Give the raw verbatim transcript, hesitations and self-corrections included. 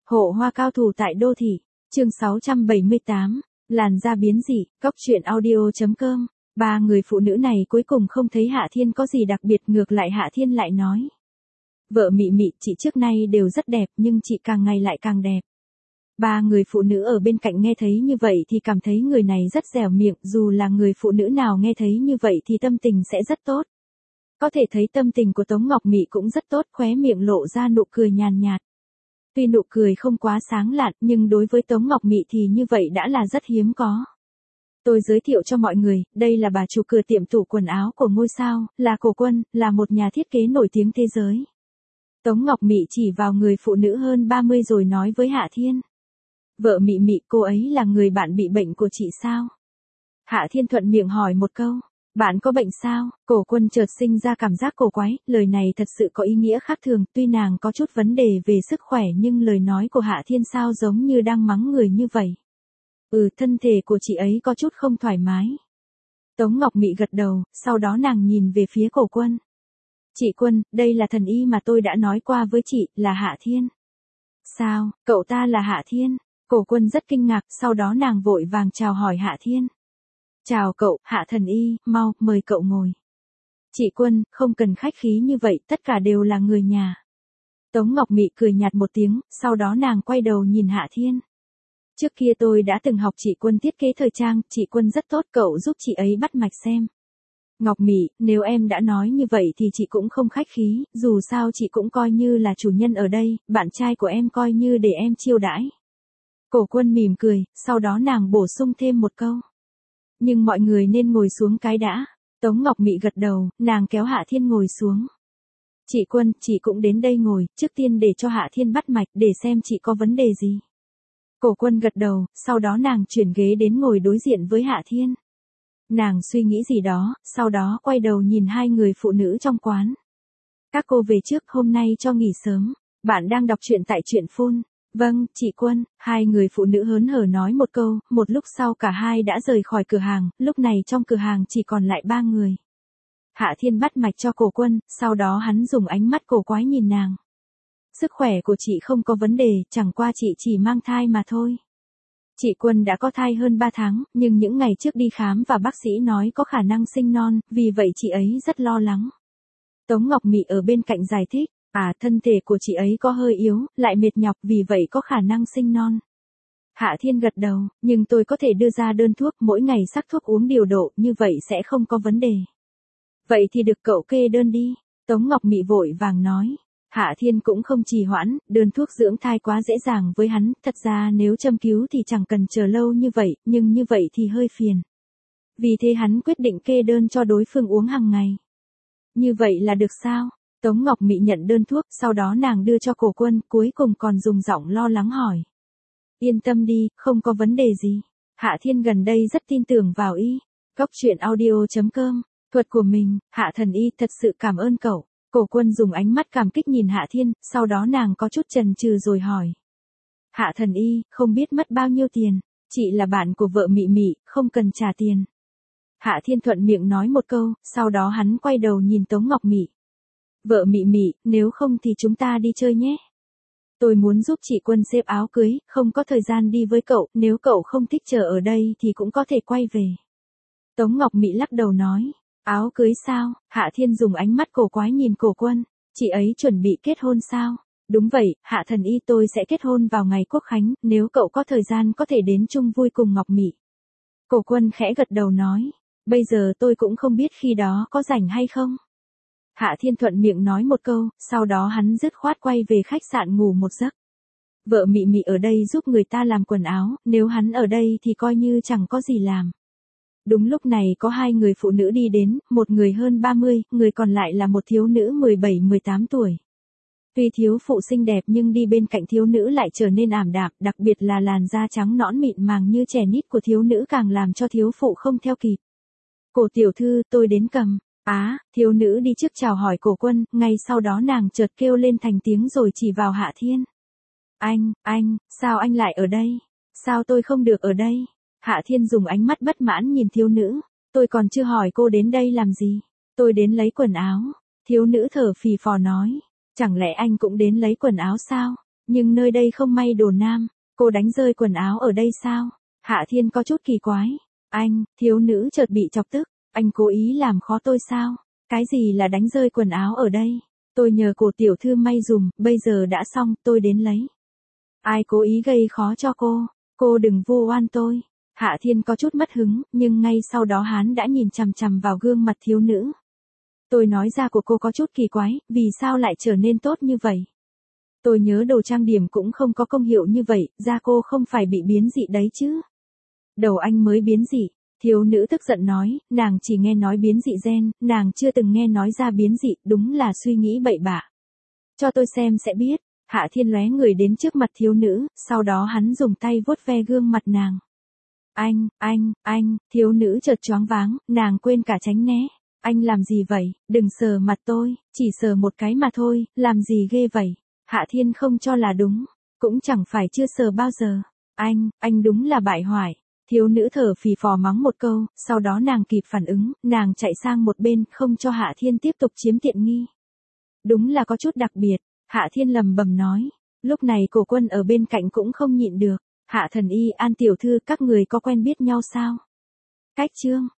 Hộ hoa cao thủ tại đô thị, chương sáu trăm bảy mươi tám, làn da biến dị, cóc truyện audio.com. Ba người phụ nữ này cuối cùng không thấy Hạ Thiên có gì đặc biệt, ngược lại Hạ Thiên lại nói. Vợ Mị Mị, chị trước nay đều rất đẹp nhưng chị càng ngày lại càng đẹp. Ba người phụ nữ ở bên cạnh nghe thấy như vậy thì cảm thấy người này rất dẻo miệng, dù là người phụ nữ nào nghe thấy như vậy thì tâm tình sẽ rất tốt. Có thể thấy tâm tình của Tống Ngọc Mị cũng rất tốt, khóe miệng lộ ra nụ cười nhàn nhạt. Tuy nụ cười không quá sáng lạn nhưng đối với Tống Ngọc Mị thì như vậy đã là rất hiếm có. Tôi giới thiệu cho mọi người, đây là bà chủ cửa tiệm tủ quần áo của ngôi sao, là Cổ Quân, là một nhà thiết kế nổi tiếng thế giới. Tống Ngọc Mị chỉ vào người phụ nữ hơn ba mươi rồi nói với Hạ Thiên. Vợ Mị Mị, cô ấy là người bạn bị bệnh của chị sao? Hạ Thiên thuận miệng hỏi một câu. Bạn có bệnh sao? Cổ Quân chợt sinh ra cảm giác cổ quái, lời này thật sự có ý nghĩa khác thường, tuy nàng có chút vấn đề về sức khỏe nhưng lời nói của Hạ Thiên sao giống như đang mắng người như vậy. Ừ, thân thể của chị ấy có chút không thoải mái. Tống Ngọc Mị gật đầu, sau đó nàng nhìn về phía Cổ Quân. Chị Quân, đây là thần y mà tôi đã nói qua với chị, là Hạ Thiên. Sao, cậu ta là Hạ Thiên? Cổ Quân rất kinh ngạc, sau đó nàng vội vàng chào hỏi Hạ Thiên. Chào cậu, Hạ thần y, mau, mời cậu ngồi. Chị Quân, không cần khách khí như vậy, tất cả đều là người nhà. Tống Ngọc Mị cười nhạt một tiếng, sau đó nàng quay đầu nhìn Hạ Thiên. Trước kia tôi đã từng học chị Quân thiết kế thời trang, chị Quân rất tốt, cậu giúp chị ấy bắt mạch xem. Ngọc Mị, nếu em đã nói như vậy thì chị cũng không khách khí, dù sao chị cũng coi như là chủ nhân ở đây, bạn trai của em coi như để em chiêu đãi. Cổ Quân mỉm cười, sau đó nàng bổ sung thêm một câu. Nhưng mọi người nên ngồi xuống cái đã. Tống Ngọc Mị gật đầu, nàng kéo Hạ Thiên ngồi xuống. Chị Quân, chị cũng đến đây ngồi, trước tiên để cho Hạ Thiên bắt mạch để xem chị có vấn đề gì. Cổ Quân gật đầu, sau đó nàng chuyển ghế đến ngồi đối diện với Hạ Thiên. Nàng suy nghĩ gì đó, sau đó quay đầu nhìn hai người phụ nữ trong quán. Các cô về trước, hôm nay cho nghỉ sớm. Bạn đang đọc truyện tại truyện phone. Vâng, chị Quân, hai người phụ nữ hớn hở nói một câu, một lúc sau cả hai đã rời khỏi cửa hàng, lúc này trong cửa hàng chỉ còn lại ba người. Hạ Thiên bắt mạch cho Cổ Quân, sau đó hắn dùng ánh mắt cổ quái nhìn nàng. Sức khỏe của chị không có vấn đề, chẳng qua chị chỉ mang thai mà thôi. Chị Quân đã có thai hơn ba tháng, nhưng những ngày trước đi khám và bác sĩ nói có khả năng sinh non, vì vậy chị ấy rất lo lắng. Tống Ngọc Mị ở bên cạnh giải thích. À, thân thể của chị ấy có hơi yếu, lại mệt nhọc, vì vậy có khả năng sinh non. Hạ Thiên gật đầu, nhưng tôi có thể đưa ra đơn thuốc, mỗi ngày sắc thuốc uống điều độ, như vậy sẽ không có vấn đề. Vậy thì được cậu kê đơn đi. Tống Ngọc Mị vội vàng nói. Hạ Thiên cũng không trì hoãn, đơn thuốc dưỡng thai quá dễ dàng với hắn, thật ra nếu châm cứu thì chẳng cần chờ lâu như vậy, nhưng như vậy thì hơi phiền. Vì thế hắn quyết định kê đơn cho đối phương uống hàng ngày. Như vậy là được sao? Tống Ngọc Mị nhận đơn thuốc, sau đó nàng đưa cho Cổ Quân, cuối cùng còn dùng giọng lo lắng hỏi. Yên tâm đi, không có vấn đề gì. Hạ Thiên gần đây rất tin tưởng vào y. Cóc truyện audio.com, thuật của mình, Hạ thần y thật sự cảm ơn cậu. Cổ Quân dùng ánh mắt cảm kích nhìn Hạ Thiên, sau đó nàng có chút chần chừ rồi hỏi. Hạ thần y, không biết mất bao nhiêu tiền, chị là bạn của vợ Mị Mị, không cần trả tiền. Hạ Thiên thuận miệng nói một câu, sau đó hắn quay đầu nhìn Tống Ngọc Mị. Vợ Mị Mị, nếu không thì chúng ta đi chơi nhé. Tôi muốn giúp chị Quân xếp áo cưới, không có thời gian đi với cậu, nếu cậu không thích chờ ở đây thì cũng có thể quay về. Tống Ngọc Mị lắc đầu nói, áo cưới sao? Hạ Thiên dùng ánh mắt cổ quái nhìn Cổ Quân, chị ấy chuẩn bị kết hôn sao? Đúng vậy, Hạ thần y, tôi sẽ kết hôn vào ngày Quốc khánh, nếu cậu có thời gian có thể đến chung vui cùng Ngọc Mị. Cổ Quân khẽ gật đầu nói, bây giờ tôi cũng không biết khi đó có rảnh hay không. Hạ Thiên thuận miệng nói một câu, sau đó hắn dứt khoát quay về khách sạn ngủ một giấc. Vợ Mị Mị ở đây giúp người ta làm quần áo, nếu hắn ở đây thì coi như chẳng có gì làm. Đúng lúc này có hai người phụ nữ đi đến, một người hơn ba mươi, người còn lại là một thiếu nữ mười bảy mười tám tuổi. Tuy thiếu phụ xinh đẹp nhưng đi bên cạnh thiếu nữ lại trở nên ảm đạm, đặc biệt là làn da trắng nõn mịn màng như trẻ nít của thiếu nữ càng làm cho thiếu phụ không theo kịp. Cổ tiểu thư, tôi đến cầm. Á, thiếu nữ đi trước chào hỏi Cổ Quân, ngay sau đó nàng chợt kêu lên thành tiếng rồi chỉ vào Hạ Thiên. Anh, anh, sao anh lại ở đây? Sao tôi không được ở đây? Hạ Thiên dùng ánh mắt bất mãn nhìn thiếu nữ. Tôi còn chưa hỏi cô đến đây làm gì? Tôi đến lấy quần áo. Thiếu nữ thở phì phò nói. Chẳng lẽ anh cũng đến lấy quần áo sao? Nhưng nơi đây không may đồ nam, cô đánh rơi quần áo ở đây sao? Hạ Thiên có chút kỳ quái. Anh, thiếu nữ chợt bị chọc tức, anh cố ý làm khó tôi sao? Cái gì là đánh rơi quần áo ở đây? Tôi nhờ cổ tiểu thư may dùm, bây giờ đã xong, tôi đến lấy. Ai cố ý gây khó cho cô? Cô đừng vu oan tôi. Hạ Thiên có chút mất hứng, nhưng ngay sau đó hắn đã nhìn chằm chằm vào gương mặt thiếu nữ. Tôi nói da của cô có chút kỳ quái, vì sao lại trở nên tốt như vậy? Tôi nhớ đồ trang điểm cũng không có công hiệu như vậy, da cô không phải bị biến dị đấy chứ? Đầu anh mới biến dị. Thiếu nữ tức giận nói, nàng chỉ nghe nói biến dị gen, nàng chưa từng nghe nói ra biến dị, đúng là suy nghĩ bậy bạ. Cho tôi xem sẽ biết. Hạ Thiên lóe người đến trước mặt thiếu nữ, sau đó hắn dùng tay vuốt ve gương mặt nàng. Anh, anh, anh, thiếu nữ chợt choáng váng, nàng quên cả tránh né. Anh làm gì vậy, đừng sờ mặt tôi, chỉ sờ một cái mà thôi, làm gì ghê vậy. Hạ Thiên không cho là đúng, cũng chẳng phải chưa sờ bao giờ. Anh, anh đúng là bại hoại. Thiếu nữ thở phì phò mắng một câu, sau đó nàng kịp phản ứng, nàng chạy sang một bên, không cho Hạ Thiên tiếp tục chiếm tiện nghi. Đúng là có chút đặc biệt, Hạ Thiên lầm bầm nói. Lúc này Cổ Quân ở bên cạnh cũng không nhịn được. Hạ Thần Y, An tiểu thư, các người có quen biết nhau sao? Cách chương